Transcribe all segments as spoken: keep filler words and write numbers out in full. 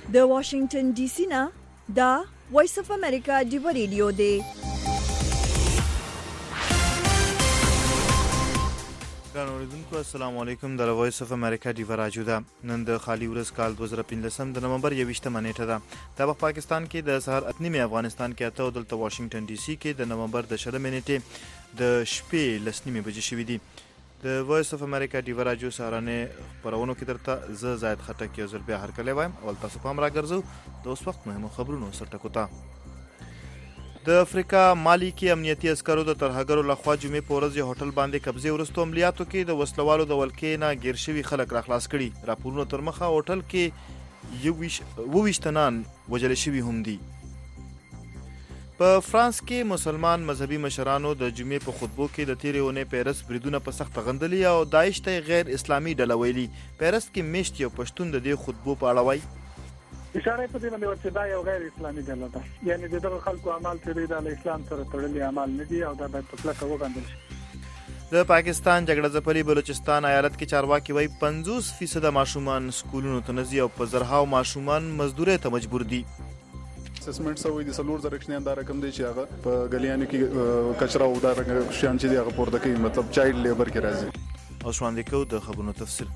د واشنگټن ډي سي نه دا وایس اف امریکا ډیو ریډیو دی. ګرانو اوریدونکو السلام علیکم. د وایس اف امریکا ډیو راډیو ده. نن د خالي ورځ کال دوه زره پنځلسم د نومبر یویشتمه نیټه ده. دا په پاکستان کې د سهار اته نیمې، افغانستان کې اته او دلته واشنگټن ډي سي کې د نومبر د شلمې نیټې د شپې لس نیمې بجې شوي دي. د وایس اف امریکا ډیو راډیو سهارنې خپرونو کې درته زه زاید خټک یو ځل بیا هرکلی وایم. اول تاسو پام راګرځو د اوس وخت مهمو خبرونو سرټکو ته. د افریقا مالی کې امنیتي عسکرو د ترهګرو لخوا جمعې په ورځ یو هوټل باندې قبضې وروسته عملیاتو کې د وسلوالو د ولکې نه ګیر شوي خلک راخلاص کړي. راپورونو تر مخه هوټل کې اووه ویشت تنان وژل شوي هم دي. په فرانس کې مسلمان مذهبي مشرانو د جمعې په خطبو کې د تیرې اونۍ پیرس بریدونه په سخته غندلي او داعش ته غیر اسلامي ډله ویلي. پیرس کې میشت یو پښتون د دې خطبو په اړه وایي اشاره په دې باندې چې دا یو غیر اسلامي ډله ده، یعنی د دغه خلکو اعمال چې د اسلام سره تړلي اعمال نه دي او دا باید په کلکه وغندل شي. د پاکستان جګړه ځپلي بلوچستان ایالت کې چارواکي وایي پنځوس فیصده ماشومان سکولونو ته نه ځي او په زرهاو ماشومان مزدورۍ ته مجبور دي. اسسمنټ سوی د سلور زره کښنیان دا رقم دی چې هغه په غلیانو کې کچرا او دا شیان چې هغه پورته کوي، مطلب چایلډ لیبر کې راځي. او شواندې کو د خبرونو تفصیل.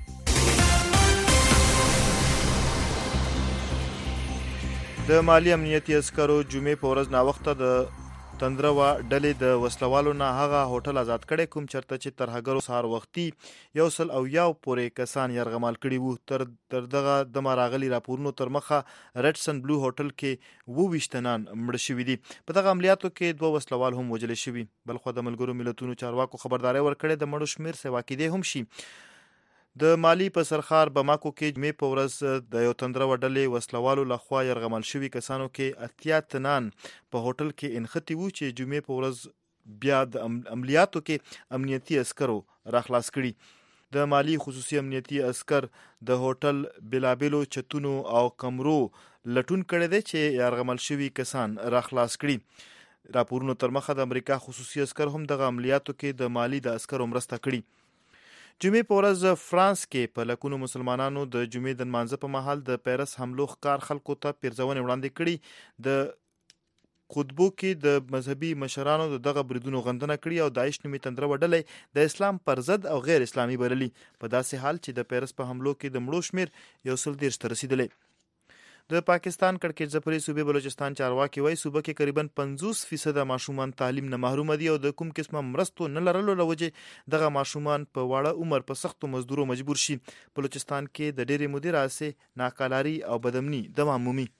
د مالی امنیتي عسکرو جمعې په ورځ ناوخته د تندروا ډلې د وسلوالو نه هغه هوټل آزاد کړی کوم چرته چې ترهګرو سهار وختي یو سل او یو پورې کسان یرغمال کړي وو. تر تر دغه دمه راغلي راپورونو تر مخه ریډسن بلو هوټل کې اووه ویشت تنان مړه شوي دي. په دغه عملیاتو کې دوه وسلوال هم وژل شوي. بلخوا د ملګرو ملتونو چارواکو خبرداری ورکړې د مړو شمیر سوا کېدی هم شي. د مالی په سرخار بماکو کې جمعې په ورځ د یو تندروا ډلې وسلوالو لخوا یرغمال شوي کسانو کې اتیا تنان په هوټل کې انختی وو چې جمعې په ورځ بیا د عملیاتو کې امنیتي عسکرو راخلاص کړي. د مالی خصوصي امنیتي عسکر د هوټل بلابلو چتونو او کمرو لټون کړی دی چې یرغمال شوي کسان راخلاص کړي. راپورونو تر مخه د امریکا خصوصي عسکر هم دغه عملیاتو کې د مالی د عسکرو مرسته کړي. جمعې په ورځ فرانس کې په لکونو مسلمانانو د جمعې د لمانځه په مهال د پیرس حملو ښکار خلکو ته پیرزونې وړاندې کړي. د خطبو کې د مذهبي مشرانو د دغه بریدونو غندنه کړي او داعش نومي تندروا ډلې د اسلام پر ضد او غیر اسلامي بللي، په داسې حال چې د پیرس په حملو کې د مړو شمیر یو سل دېرش ته رسیدلی. د پاکستان کړکېچ ځپلي صوبې بلوچستان چارواکي وایي صوبه کې قریبا پنځوس فیصده ماشومان تعلیم نه محروم دي او د کوم قسمه مرستو نه لرلو له وجې دغه ماشومان په واړه عمر په سختو مزدورو مجبور شي. بلوچستان کې د ډېرې مودې راهیسې ناکالاري او بدامني دوام مومي.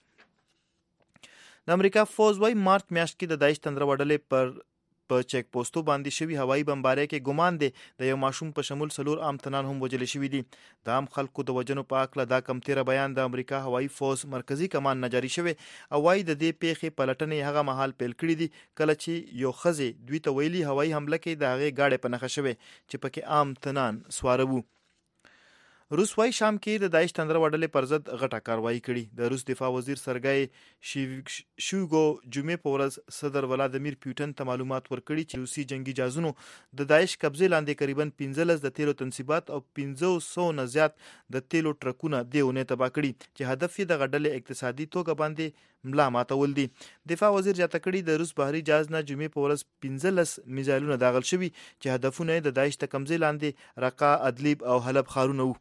د امریکا فوز وایي مارچ میاشت کې د داعش تندروا ډلې پر په چیک پوسټو باندې شوي هوایي بمبارۍ کې ګمان دی د یو ماشوم په شمول څلور عام تنان هم وژل شوي دي. د عام خلکو د وژنو په هکله دا کم تیره بیان د امریکا هوایي فوز مرکزي کمان نه جاري شوی او وایي د دې پیښې پلټنې هغه مهال پیل کړي دي کله چې یو ښځې دوی ته ویلي هوایي حمله کې د هغې گاډۍ په نښه شوی چې پکې عام تنان سواره وو. روس وايي شام کې د داعش تندروا ډلې پر ضد غټه کاروایی کړي. د روس دفاع وزیر سرګای شویګو جمعې په ورځ صدر ولادیمیر پوتین ته معلومات ورکړي چې روسي جنگي جهازونو د داعش قبضې لاندې قریبا پنځلس د تیلو تنصیبات او پنځه سوه نه زیات د تیلو ټرکونه دې اونۍ تباه کړي چې هدف یې دغه ډلې اقتصادي توګه باندې ملا ماتول دي. دفاع وزیر زیاته کړي د روس بحري جهاز نه جمعې په ورځ پنځلس میزایلونه داغل شوي چې هدفونه یې د داعش د قبضې لاندې رقا، ادلیب او حلب ښارونه وو.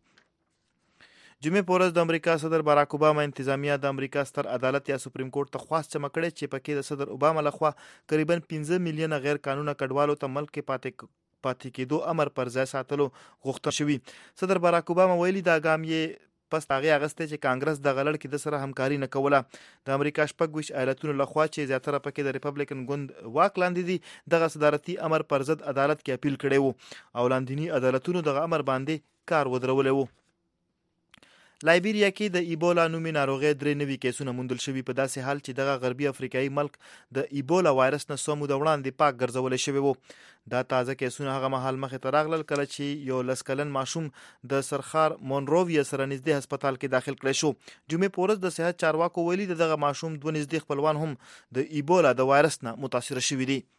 جمعې په ورځ د امریکا صدر باراک اوباما انتظامیه د امریکا ستر عدالت یا سپریم کورټ ته خواست جمع کړی چې پکې د صدر اوباما لخوا قریبا پنځه میلیونه غیر قانونه کډوالو ته ملک کې پاتې پاتې کېدو امر پر ځای ساتلو غوښتل شوي. صدر باراک اوباما ویلي دا ګام یې پس هغې اخیستی چې کانګرس دغه لړ کې د سره همکاري نه کوله. د امریکا شپږ ویشت ایالتونو لخوا چې زیاتره پکې د ریپبلیکن ګوند واک لاندې دي دغه صدارتي امر پر ضد عدالت کې اپیل کړی و او لاندیني عدالتونو دغه امر باندې کار ودرولی و. لایبیریا کې د ایبولا نومي ناروغۍ درې نوي کیسونه موندل شوي په داسې حال چې دغه غربي افریقایي ملک د ایبولا وایرس نه څو موده وړاندې پاک ګرځولی شوی و. دا تازه کیسونه هغه مهال مخې ته راغلل کله چې یو لس کلن ماشوم د سرخار مونروویا سره نږدې هسپتال کې داخل کړی شو. جمعې په ورځ د صحت چارواکو ویلي د دغه ماشوم دوه نږدې خپلوان هم د ایبولا د وایرس نه متاثره شوي دي.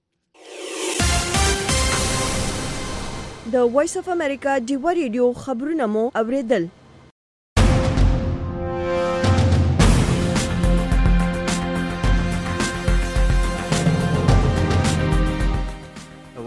د وایس اف امریکا ډیو ریډیو خبرونه مو اوریدل.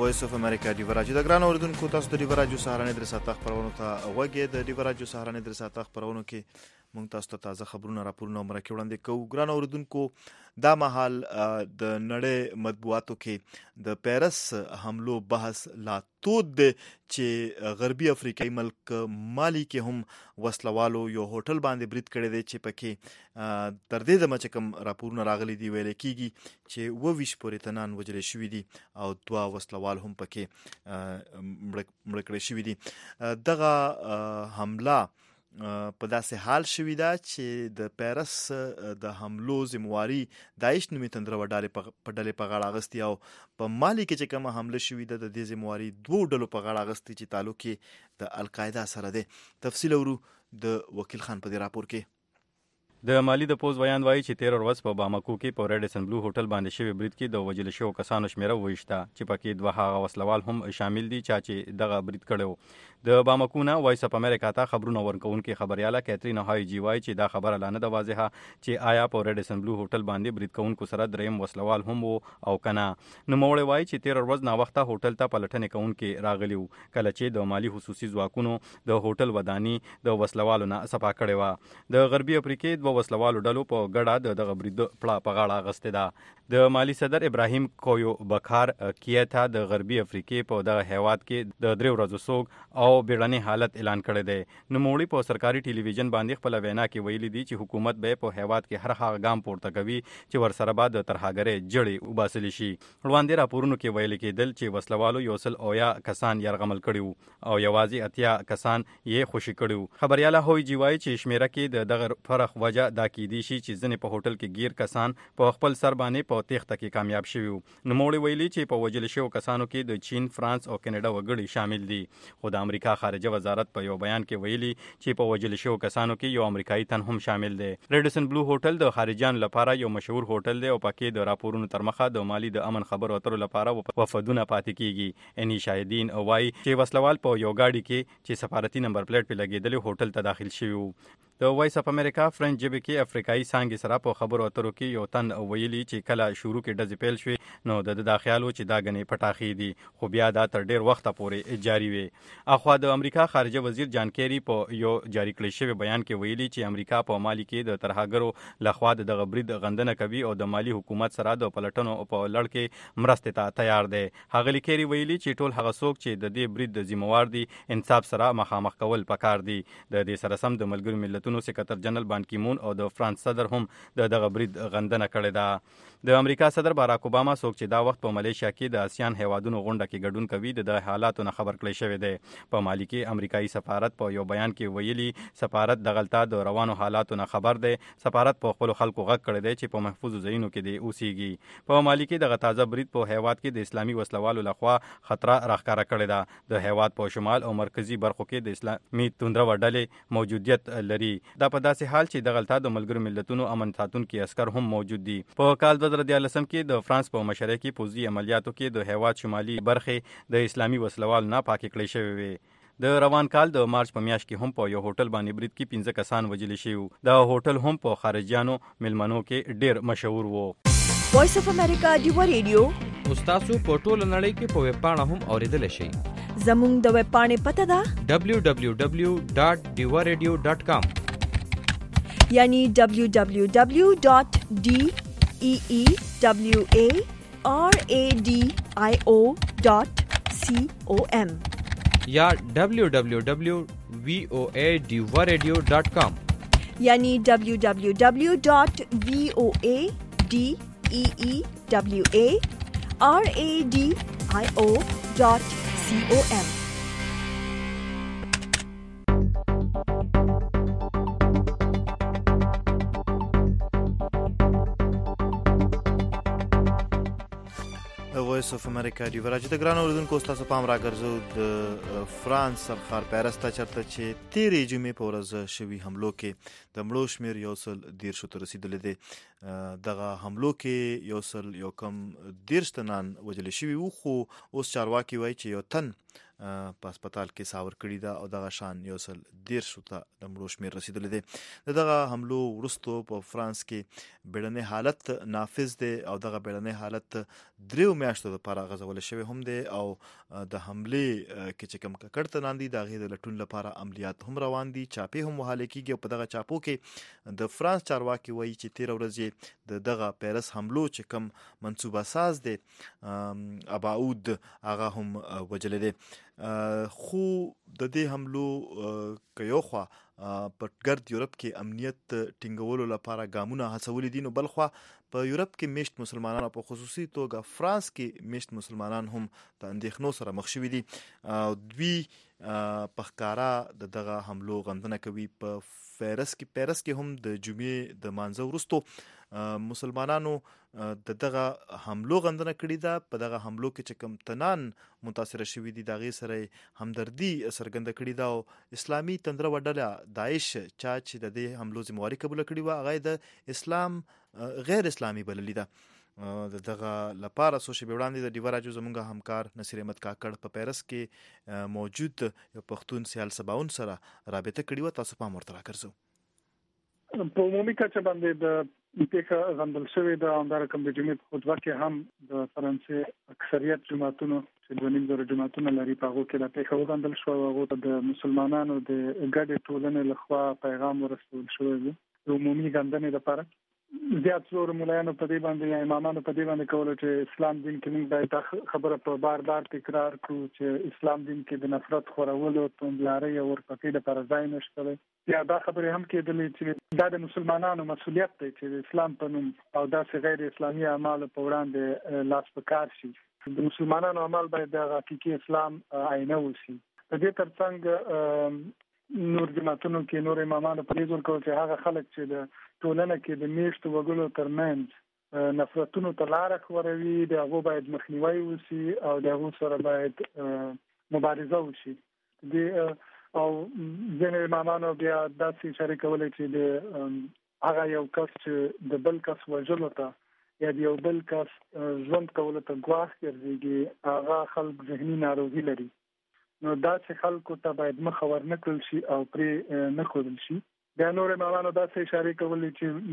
وایس اف امریکا دی ورجو د ګران اوردونکو تاسو د دی ورجو سهارنې در ساتخ پرونو ته وګه د دی ورجو سهارنې در ساتخ پرونو کې مونږ تاسو ته تازه خبرونه راپورونه مرکه وړاندې کوو. ګران اوردونکو دا مهال د نړۍ مطبوعاتو کې د پیرس حملو بحث لا تود دی چې غربي افریقایي ملک مالی کې هم وسلوالو یو هوټل باندې برید کړی دی چې پکې تر دې دمه چې کوم راپورونه راغلي دي ویل کېږي چې اووه ویشت پورې تنان وژل شوي دي او دوه وسلوال هم پکې مړه کړي شوي دي. دغه حمله په داسې حال شوی دا چې د پیرس د حملو ذمہواری داعش نومي تندرو ډلې په ډلې په غاړه اغستې او په مالی کې چې کومه حمله شوې ده د دې ذمہواری دوه ډلو په غاړه اغستې چې تعلق یې د القاعده سره دی. تفصیل اورو د وکیل خان په دې راپور کې. د مالی د پوز بیان وایي چې تیر ورځ په باماکو کې په ریډیسن بلو هوټل باندې شوی برید کې د وژل شوو کسانو شمیره وښته چې پکې دوه هغه وسلوال هم شامل دي چې دغه برید کړو. د باماکو نه وایس اف امریکا ته خبرونه ورکوونکې خبرياله کیترین هاي جی وایي چې دا خبره لا نه ده واضحه چې آیا په ریډیسن بلو هوټل باندې برید کوونکو سره دریم وسلوال هم وو او کنه. نوموړی وایي چې تیر ورځ نا وخته هوټل ته پلټنې کوونکې راغلی وو کله چې د مالی خصوصي ځواکونو د هوټل ودانی د وسلوالو نه صفا کړې وه. د غربي افریقې د وسلوالو ډلو په ګډه د دغه برید پړه په غاړه اغستې ده. د مالی صدر ابراهیم کویو بکار کیتا د غربي افریقې په دغه هیواد کې د درې ورځو سوګ او بیړنی حالت اعلان کړی دی. نوموړي په سرکاري ټلویزیون باندې خپل وینا کې ویلي دي چې حکومت به په هیواد کې هر هغه ګام پورته کوي چې ورسره به د ترهګرۍ جړې وباسل شي. وړاندې راپورونو کې ویل کېدل چې وسلوالو یو سل اویا کسان یرغمل کړي او یوازې اتیا کسان یې خوشي کړي. خبرياله هوی جی وایي چې شمیره کې د دغه فرق وجه دا کېدی شي چې ځنې په هوټل کې گیر کسان په خپل سر باندې په تېښته کې کامیاب شوي وو. نوموړي ویلي چې په وژل شوو کسانو کې د چین، فرانس او کینیډا وګړي شامل دي. خو د امریکا خارجه وزارت په یو بیان کې ویلي چې په وژل شوو کسانو کې یو امریکایي تن هم شامل دی. ریډیسن بلو هوټل د خارجيانو لپاره یو مشهور هوټل دی او پکې د راپورونو تر مخه د مالی د امن خبرو اترو لپاره وفدونه پاتې کیږي. اني شاهدین وایي چې وسلوال په یو گاډي کې چې سفارتي نمبر پلیټ په لګیدل هوټل ته داخل شوی وو. د وایس اف امریکا فرنچ ژبه کې افریقایي څانګې سره په خبرو اترو کې یو تن ویلي چې کله شروع کې ډزې پیل شوې نو د دا خیال و چې دا غنې پټاخې دي خو بیا دا تر ډیر وخت پورې جاری وي. اخوا د امریکا خارجه وزیر جان کیری په یو جاری کړی شوی بیان کې ویلي چې امریکا په مالی کې د ترهګرو لخوا د دغه برید غندنه کوي او د مالی حکومت سره د پلټنو په لړ کې مرستې ته تیار دی. هغه کیری ویلي چې ټول هغه څوک چې د دې برید د ذمہوار دي انصاف سره مخامخ کول پکار دي. د دې سره سم د ملګرو ملتونو سکرټر جنرال بان کی مون او د فرانس صدر هم د دغه برید غندنه کړې ده. د امریکا صدر باراک اوباما څوک چې دا وخت په ملیشیا کې د آسیان هیوادونو غونډه کې ګډون کوي د حالاتو نه خبر کړی شوی دی. په مالی کې امریکایي سفارت په یو بیان کې ویلي سفارت د غلطه د روانو حالاتو نه خبر دی. سفارت په خپل خلکو غږ کړی دی چې په محفوظ ځایونو کې دی اوسېږي. په مالی کې دغه تازه برید په هیواد کې د اسلامي وسلوالو لخوا خطر راښکاره کړی ده. د هیواد په شمال او مرکزی برخو کې د اسلامي توندرو ډلې موجودیت لري. دا په داسې حال چې د غلطه د ملګرو ملتونو امن ساتونکي عسكر هم موجود دي. په کال دوه زره دیارلسم کې د فرانس په مشرۍ کې پوځي عملیاتو کې د هیواد شمالي برخې د اسلامي وسلوالو نه پاکې کړې شوې وې. د روان کال د مارچ په میاشت کې هم په یو هوټل باندې برید کې پنځه کسان وژل شوي. دا هوټل هم په خارجيانو ملمنو کې ډیر مشهور وو. وایس اف امریکا دیو ریډیو تاسو په ټوله نړۍ کې په ویب پاڼه هم اوریدل شئ. زموږ د ویب پاڼې پته ده دبلیو دبلیو دبلیو ډاټ ډیوا ریډیو ډاټ کام یعنی دبلیو دبلیو دبلیو ډاټ ډی ای ای دبلیو ای آر ای ډی آی او ډاټ سی او ایم یا دبلیو دبلیو دبلیو وی او ای ډیوا ریډیو ډاټ کام یعنی دبلیو دبلیو دبلیو ډاټ وی او ای ډی ای ای دبلیو ای آر ای ډی آی او ډاټ سی او ایم. وایس اف امریکا دی ورجه د ګران اوردونکو تاسو پام راګرځو د فرانس سرخار پیرس ته چرته چې تیرې جمعې په ورځ شوي حملو کې د مړو شمیر یو سل دیرشو ته رسیدلی دی. دغه حملو کې یو سل یو کم دیرش تنان وژل شوي وو خو اوس چارواکي وایي چې یو تن په هسپتال کې ساور کړي ده او دغه شان یو سل دیرش ته د مړو شمېر رسیدلی دی. د دغه حملو وروستو په فرانس کې بیړنی حالت نافذ دی او دغه بیړنی حالت دریو میاشتو لپاره غځول شوی هم دی او د حملې کې چې کوم ککړتنان دي د هغې د لټون لپاره عملیات هم روان دي. چاپې هم وهلی کېږي او په دغه چاپو کې د فرانس چارواکي وایي چې تېره ورځ یې د دغه پیرس حملو چې کوم منصوبه ساز دی اباود هغه هم وجلی دی. خو د دې حملو که یو خوا په ګرد یورپ کې امنیت ټینګولو لپاره ګامونه هڅولي دي، نو بل خوا په یورپ کې میشت مسلمانان په خصوصي توګه فرانس کې میشت مسلمانان هم د اندېښنو سره مخ شوي دي. دوی په ښکاره د دغه حملو غندنه کوي. په پیرس کې پیرس کې هم د جمعې د مانځه وروستو مسلمانانو د دغه حملو غندنه کړې ده. په دغه حملو کې چې کوم تنان متاثره شوي دي د هغې سره همدردي څرګنده کړې ده او اسلامي تندروه ډله داعش چا چې د دې حملو ذمهواري قبوله کړې وه هغه د اسلام غیر اسلامي بللي ده. د دغه لپاره څو شېبې وړاندې د ډیوه راډیو زموږ همکار نصیر احمد کاکړ په پیرس کې موجود یو پښتون سیال سباون سره رابطه کړې وه. تاسو پام ورته راګرځو. په عمومي کچه باندې د پیښه غندل شوې ده. همدارقم د جمعې په خطبه کې هم د فرانسې اکثریت جماعتونو چې دوه نیم زره جماعتونه لري په هغو کې دا پیښه وغندل شوه او هغو ته د مسلمانانو د ګډې ټولنې لخوا پیغام ورسول شوی دی د عمومي غندنې لپاره. زیات زور ملایانو په دې باندې یا امامانو په دې باندې کولو چې اسلام دین کې موږ باید خبره په بار بار تکرار کړو چې اسلام دین کې د نفرت خورولو توندلارۍ او ورپسې لپاره ځای نشته دی. یا دا خبرې هم کېدلې چې دا د مسلمانانو مسؤلیت دی چې د اسلام په نوم او داسې غیر اسلامي اعمالو په وړاندې لاس په کار شي. د مسلمانانو عمل باید د حقیقي اسلام عینه وشي. د دې ترڅنګ نور جماعتونو کې نور امامان په دې زور کوي چې هغه خلک چې د ټولنه کې د میشتو وګړو ترمنځ نفرتونو ته لاره خوروي د هغو باید مخنیوی وشي او د هغو سره باید مبارزه وشي. د او ځینې امامانو بیا داسې اشاره کولی چې د هغه یو کس چې د بل کس وژلو ته یا د یو بل کس ژوند کولو ته ګواښ ګرځېږي هغه خلک ذهني ناروغي لري. نو داسې خلکو ته باید مخه ورنه کړل شي او پرې نه ښودل شي. بیا نور امامانو داسې اشارې کولې چې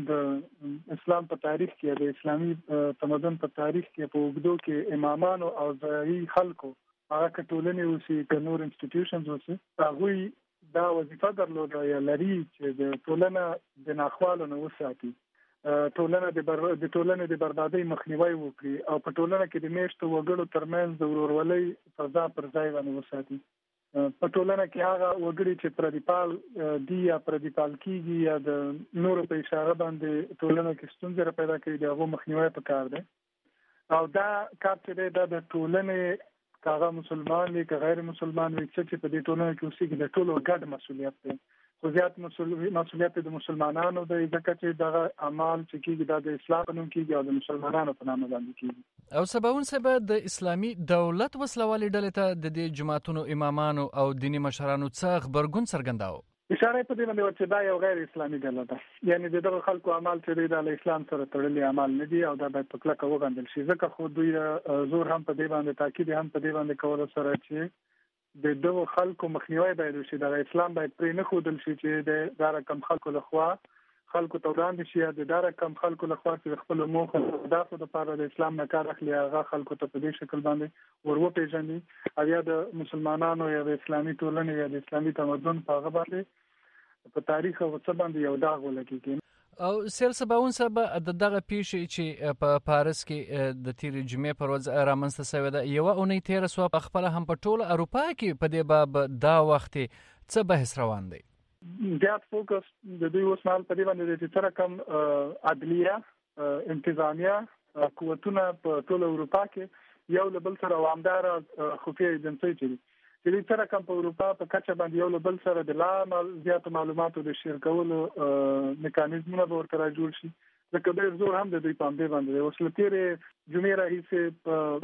د اسلام په تاریخ کې د اسلامي تمدن په تاریخ کې په اوږدو کې امامانو او ځایي خلکو هغه که ټولنې اوسي که نور انسټیټیوشنز اوسي هغوی دا وظیفه درلوده یا لري چې د ټولنه د ناخوالو نه وساتي، ټولنه د بر... د ټولنې د بربادۍ مخنیوی وکړي او په ټولنه کې د میشتو وګړو ترمنځ د ورورولۍ فضا پر ځای باندې وساتي. په ټولنه کې هغه وګړي چې پردیپال دي یا پردیپال کېږي یا د نورو په اشاره باندې ټولنه کې ستونزې را پیدا کوي د هغو مخنیوی پکار دی. او دا کار چې دی دا د ټولنې که هغه مسلمان وي که غیر مسلمان وي څه چې په دې ټولنه کې اوسېږي د ټولو ګډ مسؤلیت دی. خو زیات مسؤلیت د مسلمانانو دی ځکه چې دغه اعمال چې کېږي دا د اسلام په نوم کېږي او د مسلمانانو په نامه باندې کېږي. او سباون صاحب د اسلامي دولت وسلوالې ډلې ته د دې جماعتونو امامانو او دیني مشرانو څه غبرګون څرګنداوه؟ اشاره په دې باندې وه چې دا یو غیر اسلامي ډله ده، یعنې د دغه خلکو اعمال چې دی دا له اسلام سره تړلي اعمال نه دي او دا باید په کلکه وغندل شي. ځکه خو دوی زور هم په دې باندې تاکید هم په دې باندې کولو سره چې د دغو خلکو مخنیوی باید وشي، دغه اسلام باید پرې نه ښودل شي چې د دا رقم خلکو لخوا خلکو ته وړاندې شي یا د دا رقم خلکو لخوا چې د خپلو موخو اهدافو دپاره د اسلام نه کار اخلي هغه خلکو ته په دې شکل باندې ور وپېژني او یا د مسلمانانو یا د اسلامي ټولنې یا د اسلامي تمدن په هغه باندې په تاریخ او څه باندې یو داغ ولګېږي. او سیل سباون صاحب د دغه پیښې چې په پاریس کې د تیرې جمعې پر ورځ رامنځته شوې ده یوه اونۍ تېره شوه، په خپله هم په ټوله اروپا کې په دې باب دا وخت څه بحث روان دی؟ زیات فوکس د دوی اوس مهال په دې باندې دی چې څه رقم عدلیه انتظامیه قوتونه په ټوله اروپا کې یو له بل سره وامداره خفیه ایجنسۍ چې دي چې دوی څه رقم په اروپا په کچه باندې یو له بل سره د لا زیاتو معلوماتو د شیر کولو میکانیزمونه به ورته را جوړ شي. ځکه ډېر زور هم د دوی په همدې باندې دی. اوس له تېرې جمعې راهیسې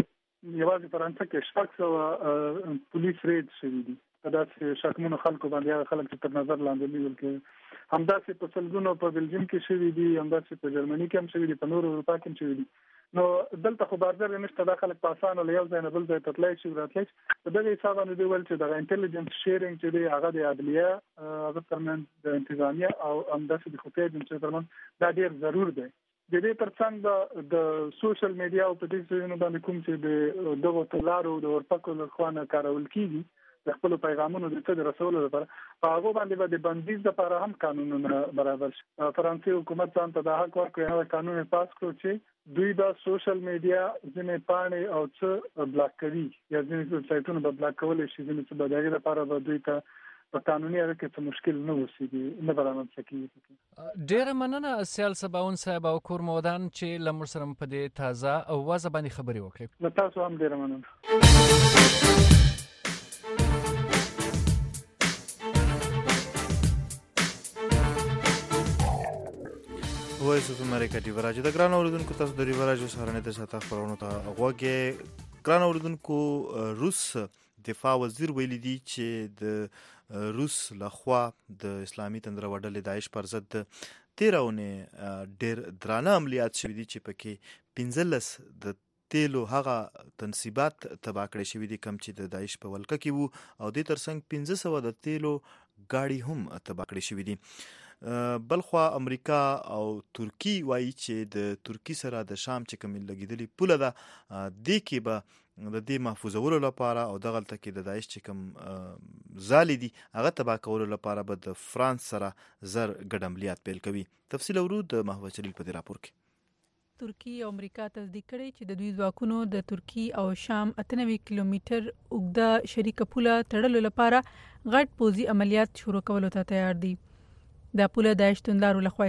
په یوازې فرانسه کې شپږ سوه پولیس ریډ شوي دي په داسې شکمنو خلکو باندې، هغه خلک چې تر نظر لاندې نیول کېږي. همداسې په سلګونو په بلجیم کې شوي دي، همداسې په جرمني کې هم شوي دي، په نورو اروپا کې هم شوي دي. نو دلته خو بارځر نشته د خلک په اسانه له یو ځای نه بل ځای ته تللی شي راتلی شي په دغه حساب باندې دوی ویل چې د انټیلیجنس شیرینګ چې دی هغه د عدلیه هغه ترمنځ د انتظامیه او همداسې د خفیه ایجنسیو ترمنځ دا ډېر ضرور دی. د دې ترڅنګ د سوشل میډیا او په دې ځایونو باندې کوم چې د دغو تلارو د ورپکو له خوا نه کارول کېږي د خپلو پیغامونو د ته د رسولو لپاره په هغو باندې به د بندیز لپاره هم قانونونه برابر شي. فرانسې حکومت ځان ته دا حق ورکړی هغه قانون یې پاس کړو چې دوی به سوشل میډیا ځینې پاڼې او څه بلاک کوي یا ځینې ویبسایټونه به بلاک کولی شي ځینې څه به د هغې لپاره به دوی ته په قانوني اړه کې څه مشکل نه اوسېږي نه به رامنځته کېږي. ډېره مننه سیال سباون صاحب او کور مودان چې له موږ سره په دې تازه او وضع باندې خبرې وکړې. له تاسو هم ډېره مننه. وایس اف امریکا دی ورځ د ګران اوریدونکو تاسو د ریوراجو سره نه د ساته خبرونو ته غوږی ګران اوریدونکو روس دفاع وزیر ویلي دی چې د روس لخوا د اسلامي تندرو داعش پر ضد تیرونه ډیر درانه عملیات شوي دي چې پکې پنځلس د تیلو هغه تنصیبات تباه کړی شوي دي کوم چې د داعش په ولکه کې وو او د ترڅنګ پنځه سوه د تیلو گاډي هم تباه کړی شوي دي. بلخوا امریکا او ترکی وایي چې د ترکی سره د شام چې کوم لګیدلی پوله ده د کې به د دې محفوظولو لپاره او دغه تل کې د داعش چې کوم زالي دي هغه تباه کولو لپاره به د فرانس سره زر ګډ عملیات پیل کوي. تفصیل ورو د محمد جلیل په دې راپور کې. ترکی او امریکا تصدیق کړي چې د دوی ځواکونو د ترکی او شام اته نوي کیلومتر اوږده شریکه پوله تړلو لپاره غټ پوځي عملیات شروع کولو ته تیار دي. دا پوله داعش توندلارو لخوا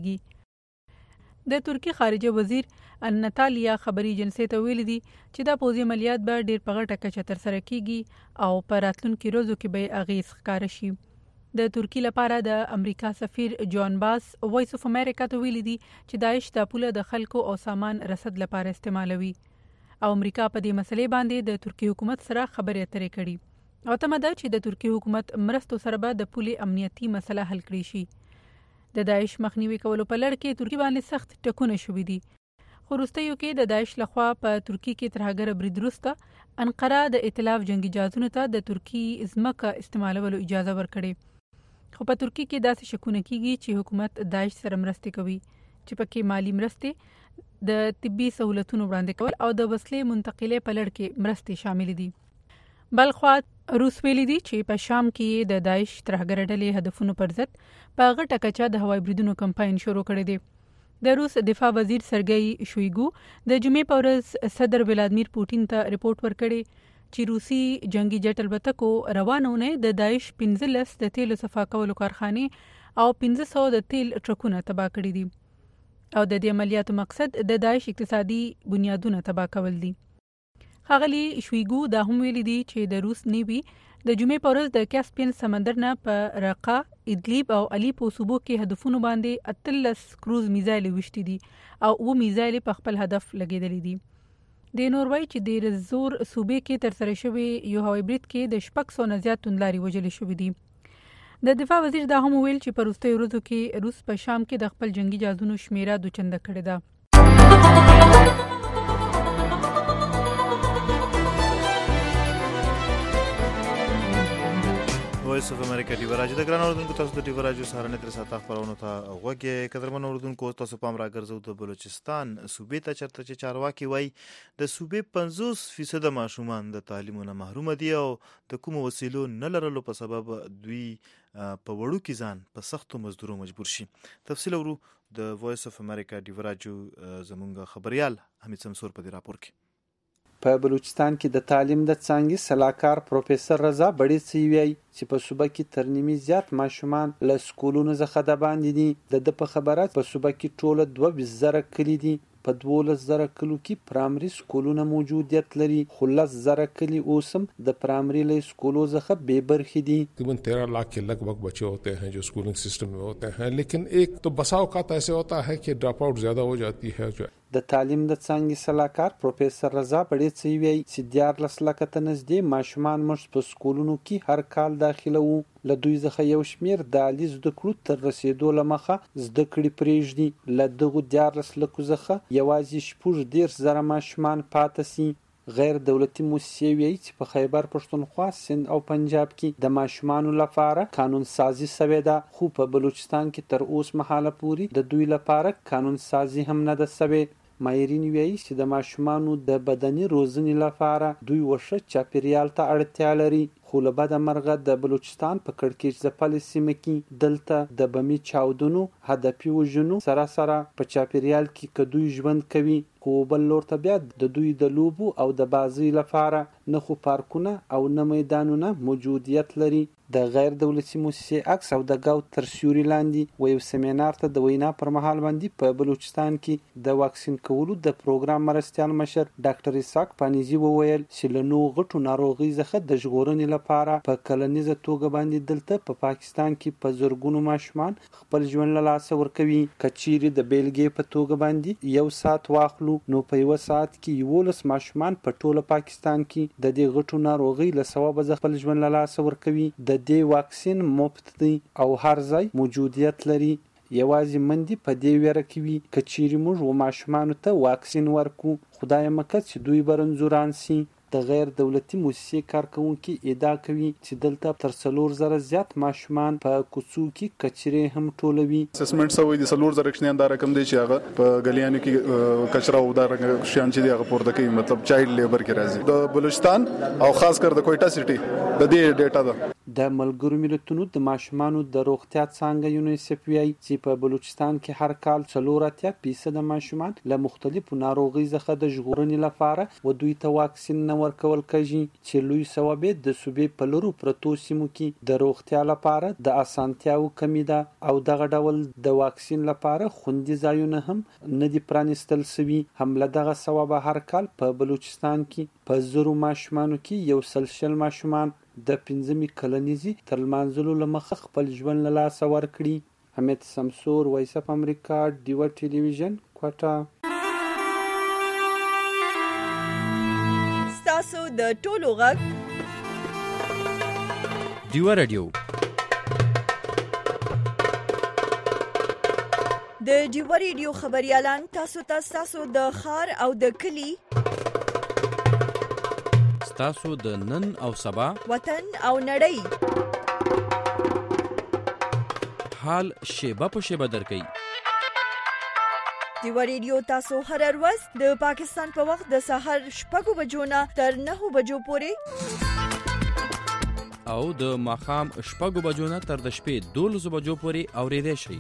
استعمالیږي. د ترکی خارجه وزیر ناتالیا خبري ایجنسی ته ویلي دي چې دا پوځي عملیات به ډېر په غټه کچه ترسره کیږي او په راتلونکي ورځو کې به اغیز ښکاره شي. د ترکی لپاره د امریکا سفیر جان باس وایس اف امریکا ته ویلي دي چې داعش دا پوله د خلکو او سامان رسد لپاره استعمالوي او امریکا په دې مسلې باندې د ترکی حکومت سره خبرې اترې کړي او تمه ده چې د ترکی حکومت مرستو سره به د پولې امنیتي مسله حل کړي شي. د داعش مخنیوي کولو په لړ کې ترکی باندې سخت ټکونه شوي دي. خو وروستیو کې د داعش لخوا په ترکی کې تر هغه برید وروسته انقره د ائتلاف جنگي جهازونو ته د ترکی ځمکه استعمالولو اجازه ورکړې. خو په ترکی کې داسې شکونه کیږي چې حکومت داعش سره مرستې کوي چې پکې مالی مرستې د طبي سہولتونو وړاندې کول او د وسلې منتقلې په لړ کې مرستې شامل دي. بلخوا روس ویلي دي چې په شام کې د داعش ترهګر ډلې هدفونو پر ضد په غټه کچه د هوایي بریدونو کمپاین شروع کړی دی. د روس دفاع وزیر سرګئی شویګو د جمعې په ورځ صدر ولادمیر پوټین ته ریپورت ورکړی چې روسي جنگي جټ البتکو روانونه د داعش پنځلس د تیلو صفا کولو کارخانه او پنځه سوه د تیل ټرکونه تباه کړي دي او د دې عملیاتو مقصد د داعش اقتصادي بنیادونه تباه کول دي. ښاغلي شویګو دا هم ویلي دي چې د روس نیوي د جمعې په ورځ د کاسپین سمندر نه په رقه، ادلیب او الیپو صوبو کې هدفونو باندې اتلس کروز میزایل وشتي دي او و میزایل په خپل هدف لګیدلې دي. د نوروي چې د زور صوبې کې تر سره شوی یو هوایي برید کې د شپږ سوه نه زیات توندلاري وژل شوي دي. د دفاع وزیر دا هم ویل چې په وروستیو ورځو کې روس په شام کې د خپل جنگي جهازونو شمیره دوچنده کړې ده. وایس اف امریکا دی ورځ د ګران اوردونکو تاسو د دی ورځو سره نه تر ساته خبرونه ته غوږی قدرمن اوردونکو تاسو پام را ګرځو د بلوچستان صوبې ته چرته چې چارواکي وای د صوبې پنځوس فیصد ماشومان د تعلیمونو محروم دي او د کوم وسیلو نه لرلو په سبب دوی په وړو کې ځان په سختو مزدورو مجبور شي. تفصیل ورو د وایس اف امریکا دی ورځو زمونږ خبريال حمید سمسور په دې راپور کې. په بلوچستان کې د تعلیم د څانګې سلاکار پروفیسور رضا بړیڅ ویي چې په صوبه کې تر نیمې زیات ماشومان له سکولونو څخه د باندې دي. د د په خبره په صوبه کې ټوله دوه ویشت زره کلي دي. په دولس زره کلو کې پرایمري سکولونه موجودیت لري خو لس زره کلي اوس هم د پرایمري له سکولو څخه بې برخې دي. تقریباً तेरह लाख के लगभग बच्चे होते हैं जो स्कूलिंग सिस्टम में होते हैं, लेकिन एक तो बसा औकात ऐसे होता है कि ड्रॉप आउट ज़्यादा हो जाती है. जो د تعلیم د څانګې سلاکار پروفیسور رضا بړیڅ ویلي چې دیارلس لکه ته نږدې ماشومان موږ په سکولونو کې هر کال داخله وو. له دوی څخه یو شمېر د عالي زده کړو تر رسېدو له مخه زده کړې پرېږدي. له دغو دیارلس لکو څخه یوازې شپږ دېرش زره ماشومان پاتې سي. غیر دولتي موسسې وایي چې په خیبر پښتونخوا، سند او پنجاب کې د ماشومانو لپاره قانون سازي شوې ده، خو په بلوچستان کې تر اوس مهاله پورې د دوی لپاره قانون سازي هم نه ده شوې. ماهرین وایي چې د ماشومانو د بدني روزنې لپاره دوی وښه چاپیریال ته اړتیا لري، خو له بده مرغه د بلوچستان په کړکېچ ځپلې سیمه کې دلته د بمي چاودنو، هدفي وژنو سره سره په چاپیریال کې که دوی ژوند کوي، خو بل لور ته بیا د دوی د لوبو او د بازۍ لپاره نه خو پارکونه او نه میدانونه موجودیت لري. د غیر دولتي موسسې عکس او د ګاو تر سیوري لاندې و یو سیمینار ته د وینا پر مهال باندې په بلوچستان کې د واکسین کولو د پروګرام مرستیال مشر ډاکټر اسحاق پانیزي وویل چې له نو غټو ناروغۍ څخه د ژغورنې لپاره په کلنیزه توګه باندې دلته په پا پاکستان کې په زرګونو ماشومان خپل ژوند له لاسه ورکوي. که چیرې د بیلګې په توګه باندې یو ساعت واخلو نو په یو ساعت کې یولس ماشومان په ټوله پاکستان کې د دې غټو ناروغۍ له سببه خپل ژوند له لاسه ورکوي. د دې واکسین مفت دی او هر ځای موجودیت لري. یوازې مندي په دې ویره کې وي که چیرې موږ و ماشومانو ته واکسین ورکو، خدای مکه چې دوی به رنځوران سي. د غیر دولتي موسسې کارکوونکي ادعا کوي چې دلته تر څلور زره زیات ماشومان په کوڅو کې کچرې هم ټولوي. اسسمنټ سوی د څلور زره کښنیان دا رقم دی چې هغه په غلیانو کې کچرا او دا شیان چې دی هغه پورته کوي، مطلب چایلډ لیبر کې راځي. د بلوچستان او خاص کر د کوئټه سټي د دې ډیټا ده. د ملګرو ملتونو د ماشومانو د روغتیا څانګه یونیسف وایي چې په بلوچستان کې هر کال څلور اتیا فیصده ماشومان له مختلفو ناروغۍ څخه د ژغورنې لپاره و دوی ته واکسین نه ورکول کېږي، چې لوی سبب د صوبې په لرو پرتو سیمو کې د روغتیا لپاره د اسانتیاو کمی ده او دغه ډول د واکسین لپاره خوندي ځایونه هم نه دي پرانیستل شوي. هم له دغه سببه هر کال په بلوچستان کې په زرو ماشومانو کې یو سل شل ماشومان د پنځمې کلنیزي تر لمانځلو له مخه خپل ژوند له لاسه ورکړي. حمید سمسور، وایس اف امریکا، ډیوه ټلویزیون، کوټه. ستاسو د ټولو غږ ډیوه رادیو. د ډیوه رادیو خبريالان تاسو ته تاسو د خار او د کلی، تاسو د نن او سبا، وطن او نړۍ حال شیبه په شیبه درکې. ډیوه رادیو تاسو هر ورځ د پاکستان په وخت د سحر شپږو بجو نه تر نهو بجو پورې او د ماښام شپږو بجو نه تر د شپې دولسو بجو پورې اورېدای شئ.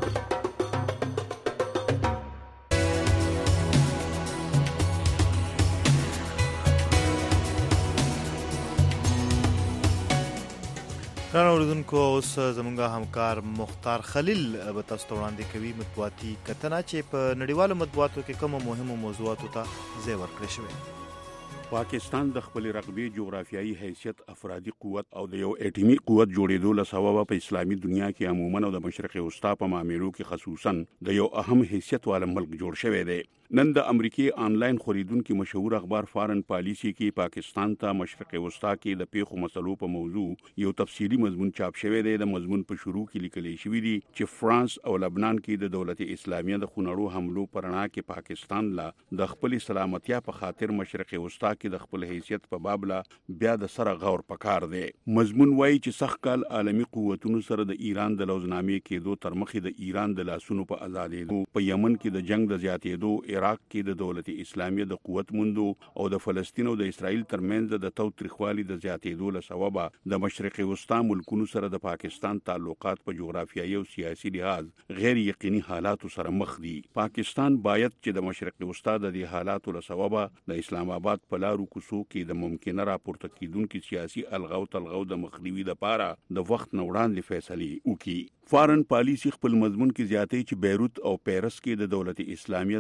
ګرانو اوریدونکو، اوس زموږ همکار مختار خلیل به تاسو ته وړاندې کوي مطبوعاتي کتنه چې په نړیوالو مطبوعاتو کې کومو مهمو موضوعاتو ته ځای ورکړی شوی. پاکستان د خپل رقبې جغرافیایي حیثیت، افرادي قوت او د یو اټومي قوت جوړېدو له سببه په اسلامي دنیا کې عموما او د مشرق وسطا په معاملو کې خصوصا د یو اهم حیثیت والا ملک جوړ شوی دی. نن د امریکای آنلاین خریدونکو مشهور اخبار فارن پالیسی کې پاکستان ته مشرق وسطا کې د پیښو مسلو په موضوع یو تفصیلی مضمون چاپ شوی دی. د مضمون په شروع کې لیکل شوی دی چې فرانس او لبنان کې د دولت اسلامیه د خونړو حملو پرنا کې پاکستان لا د خپل سلامتیا په خاطر مشرق وسطا کې د خپل حیثیت په باب لا بیا د سره غور پکار دی. مضمون وایي چې سخت کال عالمی قوتونو سره د ایران د لوزنامې کېدو تر مخې د ایران د لاسونو په آزادېدو، په یمن کې د جنگ د زیاتېدو، عراق کې د دولت اسلامیه د قوت موندو او د فلسطین او د اسرائیل ترمنځ د تاوتریخوالي د زیاتېدو له سببه د مشرق وسطا ملکونو سره د پاکستان تعلقات په جغرافیایي او سیاسي لحاظ غیر یقیني حالاتو سره مخ دي. پاکستان باید چې د مشرق وسطا د دې حالاتو له سببه د اسلام آباد په لارو کوڅو کې د ممکنه راپورته کیدونکو سیاسي الغو تلغو د مخنیوي لپاره د وخت نه وړاندې فیصلې وکړي. فارن پالیسی خپل مضمون کې زیاتې چې بیروت او پیرس کې د دولت اسلامیه د خونړو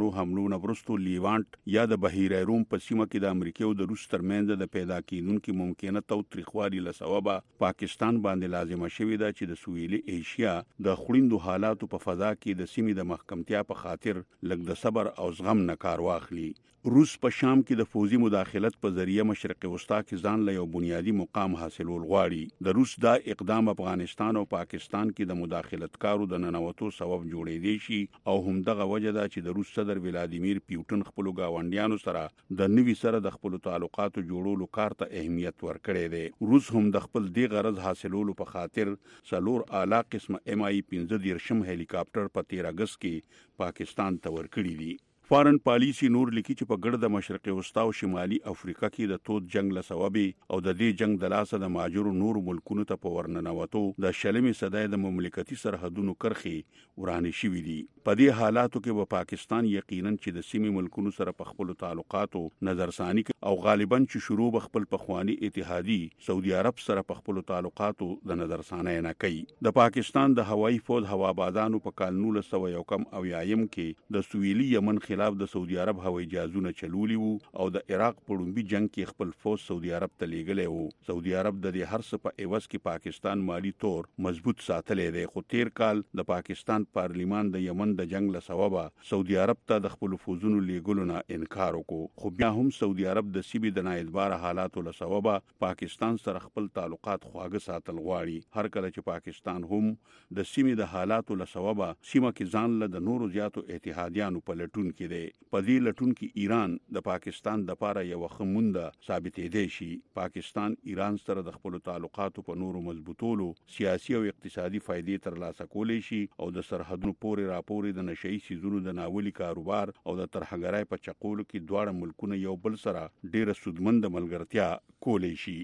سړو حملو نه وروسته لیوانټ یا د بحیره روم په سیمه کې د امریکا او د روس ترمنځ د پیدا کیدونکو ممکنه تاوتریخوالي له سببه پاکستان باندې لازمه شوې ده چې د سویلي ایشیا د خړیندو حالاتو په فضا کې د سیمې د محکمتیا په خاطر لږ د صبر او زغم نه کار واخلي. روس په شام کې د فوزي مداخلت په ذریعہ مشرق وسطا کې ځان له یو بنیادی مقام حاصلول غواړي. د روس دا اقدام افغانستان او پاکستان کې د مداخلت کارو د ننوتو سبب جوړې دی شي او هم دغه وجه ده چې د روس صدر ولادیمیر پیوټن خپل گاونډیانو سره د نوي سره د خپل تعلقاتو جوړولو کار ته اهمیت ورکړی دی. روس هم د خپل دی غرض حاصلولو په خاطر څلور اعلی قسم ام آی پنځه دیرشم هلیکاپټر په تیر اگست کې پاکستان ته ورکړي دي. فارن پالیسی نور لیکي چې په ګرد مشرق وسطا او شمالي افریقا کې د تود جنگ له سبب او د دې جنگ د لاسه د ماجرو نور ملکونو ته په ورننوتو د شلمې صدای د مملکتي سرحدونو کرخي ورانه شوې دي. په دې حالاتو کې به پاکستان یقینا چې د سیمې ملکونو سره په خپل تعلقاتو نظرثانی او غالبا چې شروع بخپل پخوانی اتحادی سعودي عرب سره په خپل تعلقاتو د نظرثانی نه کوي. د پاکستان د هوایي فوج هوابادانو په کال نولس سوه یو کم او یایم کې د سویلي یمن خلاف د سعودي عرب هوایي جهازونه چلولي وو او د عراق په لومبي جنگ کې خپل فوج سعودي عرب ته لیږلی وو. سعودي عرب د دې هر څه په عوض کې پاکستان مالی طور مضبوط ساتلی دی. خو تیر کال د پاکستان پارلیمان د یمن د جنگ له سببه سعودي عرب ته د خپل فوجونو لیږلو نه انکار وکړو. خو بیا هم سعودي عرب د سیمې د نااعتباره حالاتو له سببه پاکستان سره خپل تعلقات خواږه ساتل غواړي. هر کله چې پاکستان هم د سیمې د حالاتو له سببه سیمه کې ځان له د نورو زیاتو اتحادیانو په لټون کې دی. په دې لټون کې ایران د پاکستان د لپاره یو خمونده ثابتې دی شي. پاکستان ایران سره د خپل تعلقاتو په نورو مضبوطولو سیاسي او اقتصادي فائدې ترلاسه کولی شي او د سرحدونو پورې راپورې د نشئی سیزونو د ناولي کاروبار او د ترهګرۍ په چقولو کې دواړه ملکونه یو بل سره ډیره سودمند ملګرتیا کولی شي.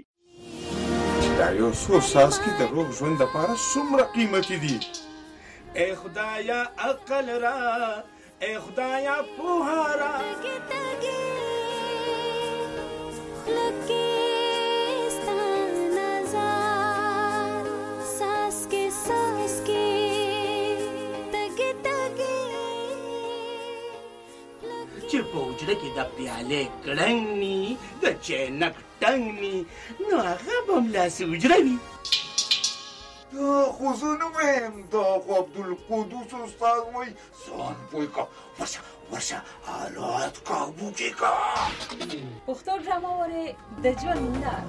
دا یو څو ساس کې د روغ ژوند لپاره څومره قیمتي دي. ای خدایا عقل را ای خدایا پوهارا تگی تگی خلقستان نظر ساس کے ساس کے تگی تگی چې په وجره کې د پیالې کړنګ نی د چینک ټنګ نی نو هغه به ملاسې وجره وي. دا خو زه نه وایم، دا خو عبدالقدوس استاد وایي ځان پوه کا ورشه ورشه حالات قابو کې کا. پښتو ډرامه وارې د ژوند لار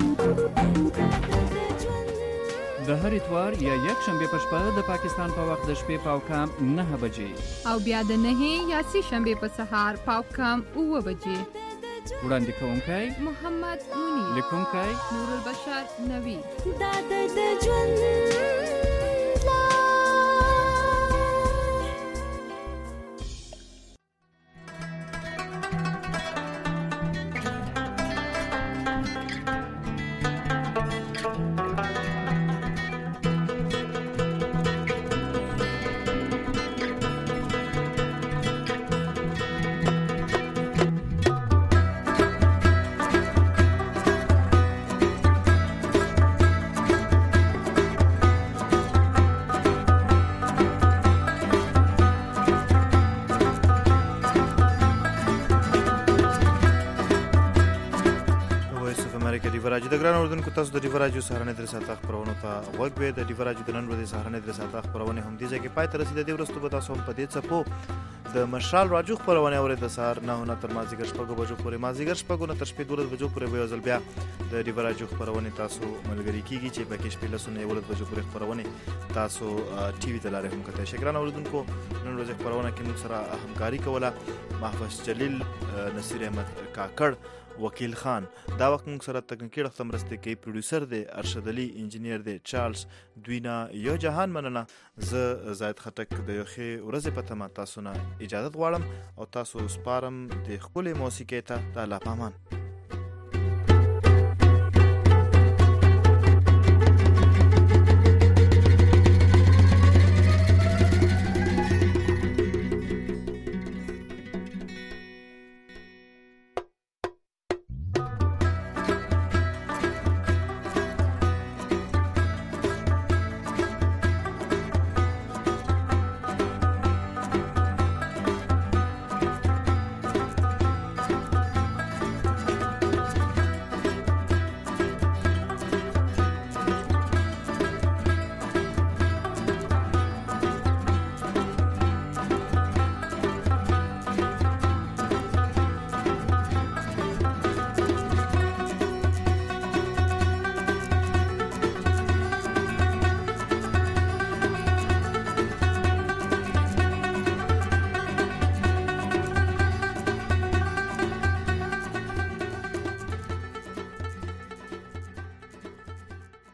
د هر اتوار یا یک شنبه په شپه د پاکستان په وخت د شپې پاو کام نه بجې او بیا د نه یا سی شنبه په سهار پاو کام اوه بجې. وړاندې کوونکی محمد منیر، لیکونکی نور البشر نوی. دا د ژوند راځي د ګران اردوونکو تاسو د ډیو راډیو سهارنې درې ساعته خبرونه ته غوږ وې. د ډیو راډیو د نن ورځې سهارنې درې ساعته خبرونه هم دي چې پای ته رسیدې. د ورځې په تاسو په دې څپو د مشال راجو خبرونه اورې د سهار نه نه تر مازیګر شپږ بجو پورې مازیګر شپږ نه تر شپږ دولس بجو پورې به ځل بیا د ډیو راډیو خبرونه تاسو ملګری کیږي چې پکې شپې لسونه ولس بجو پورې خبرونه تاسو ټي وي ته لارې هم کته. شکران اردوونکو نن ورځې خبرونه کې موږ سره همکاري کوله محفوظ جلیل، نصیر احمد کاکړ، وکیل خان. دا وخت موږ سره تکنیکی رخصت مرسته کوي پروډوسر دی ارشد علي، انجینیر دی چارلز دوینا. یو جهان مننه. زه زاید خټک د یو ښې ورځې په تمه تاسو نه اجازه غواړم او تاسو سپارم د خپل موسیقۍ ته. د الله پامان.